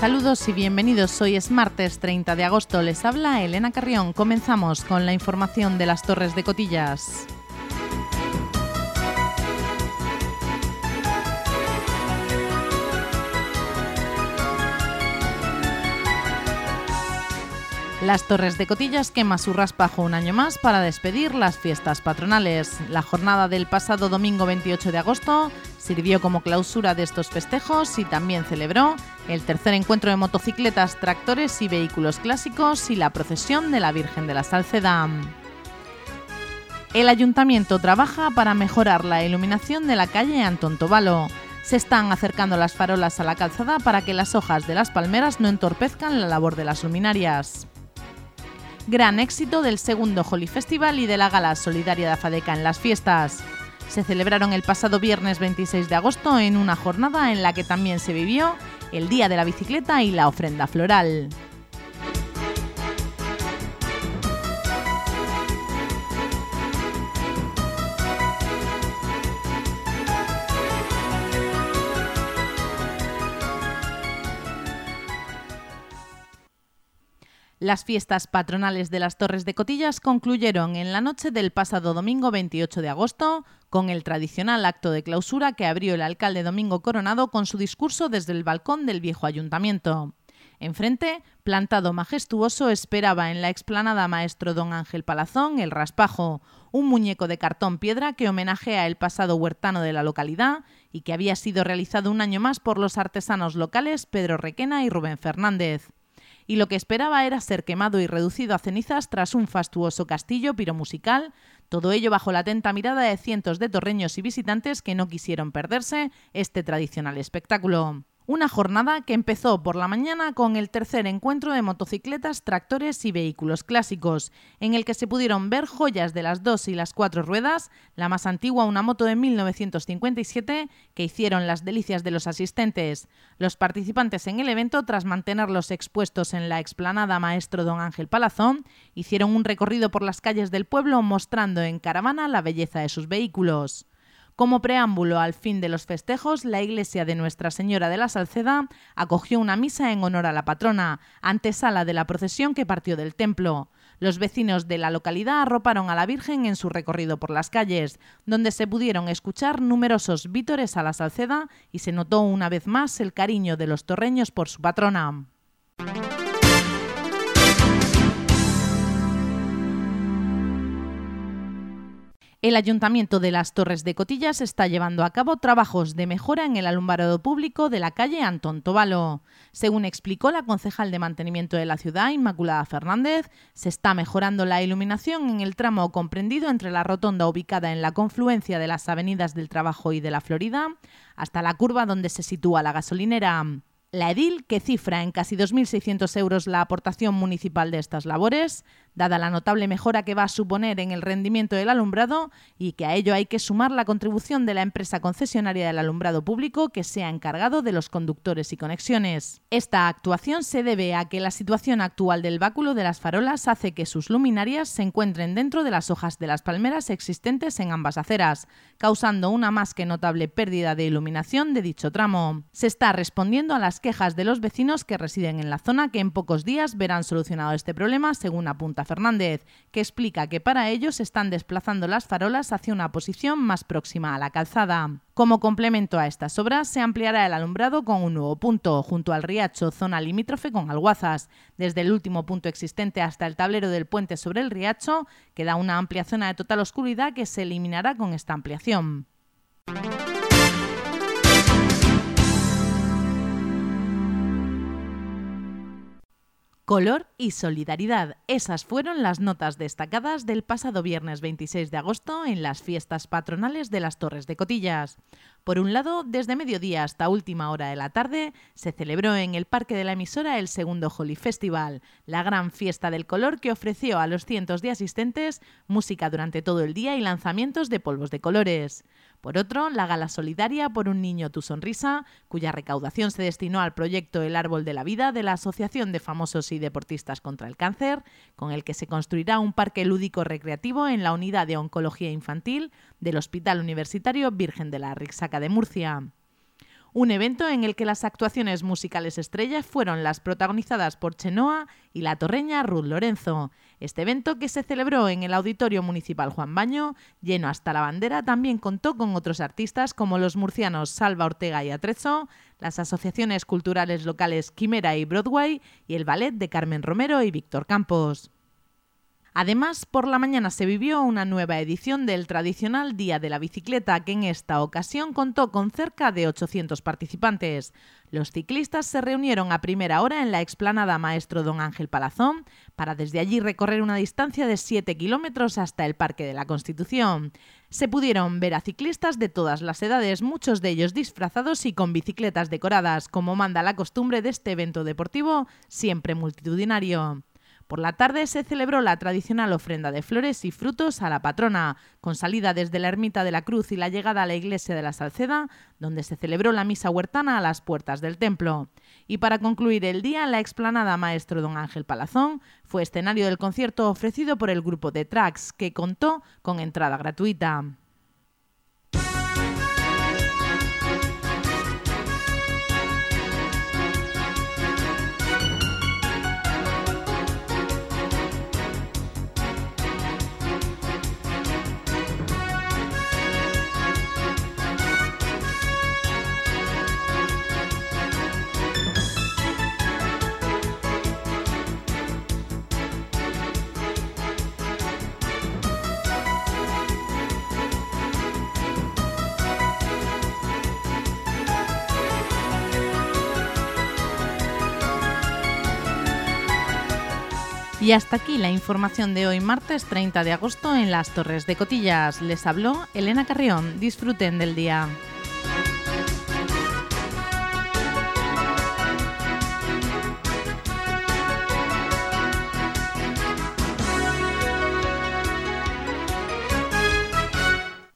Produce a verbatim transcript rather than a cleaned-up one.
Saludos y bienvenidos. Hoy es martes treinta de agosto. Les habla Elena Carrión. Comenzamos con la información de las Torres de Cotillas. Las Torres de Cotillas quema su raspajo un año más para despedir las fiestas patronales. La jornada del pasado domingo veintiocho de agosto sirvió como clausura de estos festejos y también celebró el tercer encuentro de motocicletas, tractores y vehículos clásicos y la procesión de la Virgen de la Salceda. El Ayuntamiento trabaja para mejorar la iluminación de la calle Antón Tobalo. Se están acercando las farolas a la calzada para que las hojas de las palmeras no entorpezcan la labor de las luminarias. Gran éxito del segundo Holy Festival y de la Gala Solidaria de Afadeca en las fiestas. Se celebraron el pasado viernes veintiséis de agosto en una jornada en la que también se vivió el Día de la Bicicleta y la ofrenda floral. Las fiestas patronales de las Torres de Cotillas concluyeron en la noche del pasado domingo veintiocho de agosto con el tradicional acto de clausura que abrió el alcalde Domingo Coronado con su discurso desde el balcón del viejo ayuntamiento. Enfrente, plantado majestuoso, esperaba en la explanada maestro don Ángel Palazón el raspajo, un muñeco de cartón piedra que homenajea el pasado huertano de la localidad y que había sido realizado un año más por los artesanos locales Pedro Requena y Rubén Fernández. Y lo que esperaba era ser quemado y reducido a cenizas tras un fastuoso castillo piromusical, todo ello bajo la atenta mirada de cientos de torreños y visitantes que no quisieron perderse este tradicional espectáculo. Una jornada que empezó por la mañana con el tercer encuentro de motocicletas, tractores y vehículos clásicos, en el que se pudieron ver joyas de las dos y las cuatro ruedas, la más antigua una moto de mil novecientos cincuenta y siete, que hicieron las delicias de los asistentes. Los participantes en el evento, tras mantenerlos expuestos en la explanada maestro don Ángel Palazón, hicieron un recorrido por las calles del pueblo mostrando en caravana la belleza de sus vehículos. Como preámbulo al fin de los festejos, la iglesia de Nuestra Señora de la Salceda acogió una misa en honor a la patrona, antesala de la procesión que partió del templo. Los vecinos de la localidad arroparon a la Virgen en su recorrido por las calles, donde se pudieron escuchar numerosos vítores a la Salceda y se notó una vez más el cariño de los torreños por su patrona. El Ayuntamiento de las Torres de Cotillas está llevando a cabo trabajos de mejora en el alumbrado público de la calle Antón Tobalo. Según explicó la concejal de Mantenimiento de la ciudad, Inmaculada Fernández, se está mejorando la iluminación en el tramo comprendido entre la rotonda ubicada en la confluencia de las avenidas del Trabajo y de la Florida hasta la curva donde se sitúa la gasolinera. La edil, que cifra en casi dos mil seiscientos euros la aportación municipal de estas labores, dada la notable mejora que va a suponer en el rendimiento del alumbrado y que a ello hay que sumar la contribución de la empresa concesionaria del alumbrado público que se ha encargado de los conductores y conexiones. Esta actuación se debe a que la situación actual del báculo de las farolas hace que sus luminarias se encuentren dentro de las hojas de las palmeras existentes en ambas aceras, causando una más que notable pérdida de iluminación de dicho tramo. Se está respondiendo a las quejas de los vecinos que residen en la zona que en pocos días verán solucionado este problema, según apunta Fernández, que explica que para ello se están desplazando las farolas hacia una posición más próxima a la calzada. Como complemento a estas obras, se ampliará el alumbrado con un nuevo punto, junto al riacho, zona limítrofe con Alguazas. Desde el último punto existente hasta el tablero del puente sobre el riacho, queda una amplia zona de total oscuridad que se eliminará con esta ampliación. Color y solidaridad. Esas fueron las notas destacadas del pasado viernes veintiséis de agosto en las fiestas patronales de las Torres de Cotillas. Por un lado, desde mediodía hasta última hora de la tarde, se celebró en el Parque de la Emisora el segundo Holy Festival, la gran fiesta del color que ofreció a los cientos de asistentes música durante todo el día y lanzamientos de polvos de colores. Por otro, la gala solidaria Por un niño tu sonrisa, cuya recaudación se destinó al proyecto El Árbol de la Vida de la Asociación de Famosos y Deportistas contra el Cáncer, con el que se construirá un parque lúdico recreativo en la Unidad de Oncología Infantil del Hospital Universitario Virgen de la Rixaca de Murcia. Un evento en el que las actuaciones musicales estrellas fueron las protagonizadas por Chenoa y la torreña Ruth Lorenzo. Este evento, que se celebró en el Auditorio Municipal Juan Baño, lleno hasta la bandera, también contó con otros artistas como los murcianos Salva Ortega y Atrezo, las asociaciones culturales locales Quimera y Broadway y el ballet de Carmen Romero y Víctor Campos. Además, por la mañana se vivió una nueva edición del tradicional Día de la Bicicleta, que en esta ocasión contó con cerca de ochocientos participantes. Los ciclistas se reunieron a primera hora en la explanada Maestro Don Ángel Palazón para desde allí recorrer una distancia de siete kilómetros hasta el Parque de la Constitución. Se pudieron ver a ciclistas de todas las edades, muchos de ellos disfrazados y con bicicletas decoradas, como manda la costumbre de este evento deportivo, siempre multitudinario. Por la tarde se celebró la tradicional ofrenda de flores y frutos a la patrona, con salida desde la Ermita de la Cruz y la llegada a la iglesia de la Salceda, donde se celebró la misa huertana a las puertas del templo. Y para concluir el día, la explanada Maestro Don Ángel Palazón fue escenario del concierto ofrecido por el grupo de Tracks, que contó con entrada gratuita. Y hasta aquí la información de hoy, martes treinta de agosto, en Las Torres de Cotillas. Les habló Elena Carrión. Disfruten del día.